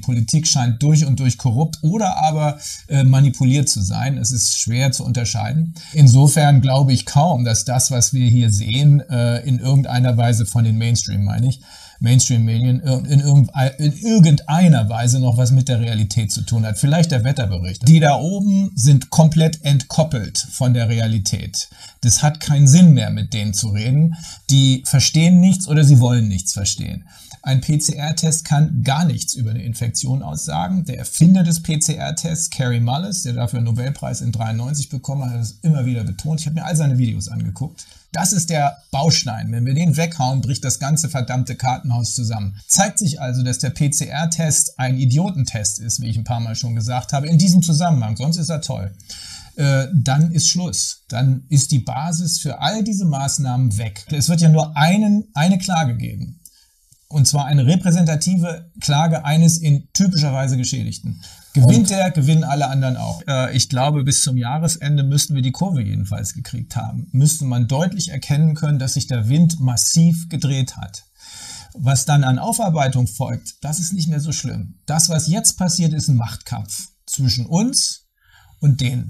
Politik scheint durch und durch korrupt oder aber manipuliert zu sein. Es ist schwer zu unterscheiden. Insofern glaube ich kaum, dass das, was wir hier sehen, in irgendeiner Weise von den Mainstream-Medien in irgendeiner Weise noch was mit der Realität zu tun hat. Vielleicht der Wetterbericht. Die da oben sind komplett entkoppelt von der Realität. Das hat keinen Sinn mehr, mit denen zu reden. Die verstehen nichts oder sie wollen nichts verstehen. Ein PCR-Test kann gar nichts über eine Infektion aussagen. Der Erfinder des PCR-Tests, Kary Mullis, der dafür einen Nobelpreis in 1993 bekommen hat, hat es immer wieder betont. Ich habe mir all seine Videos angeguckt. Das ist der Baustein. Wenn wir den weghauen, bricht das ganze verdammte Kartenhaus zusammen. Zeigt sich also, dass der PCR-Test ein Idiotentest ist, wie ich ein paar Mal schon gesagt habe, in diesem Zusammenhang. Sonst ist er toll. Dann ist Schluss. Dann ist die Basis für all diese Maßnahmen weg. Es wird ja nur eine Klage geben. Und zwar eine repräsentative Klage eines in typischer Weise Geschädigten. Gewinnt der, gewinnen alle anderen auch. Ich glaube, bis zum Jahresende müssten wir die Kurve jedenfalls gekriegt haben. Müsste man deutlich erkennen können, dass sich der Wind massiv gedreht hat. Was dann an Aufarbeitung folgt, das ist nicht mehr so schlimm. Das, was jetzt passiert, ist ein Machtkampf zwischen uns und denen.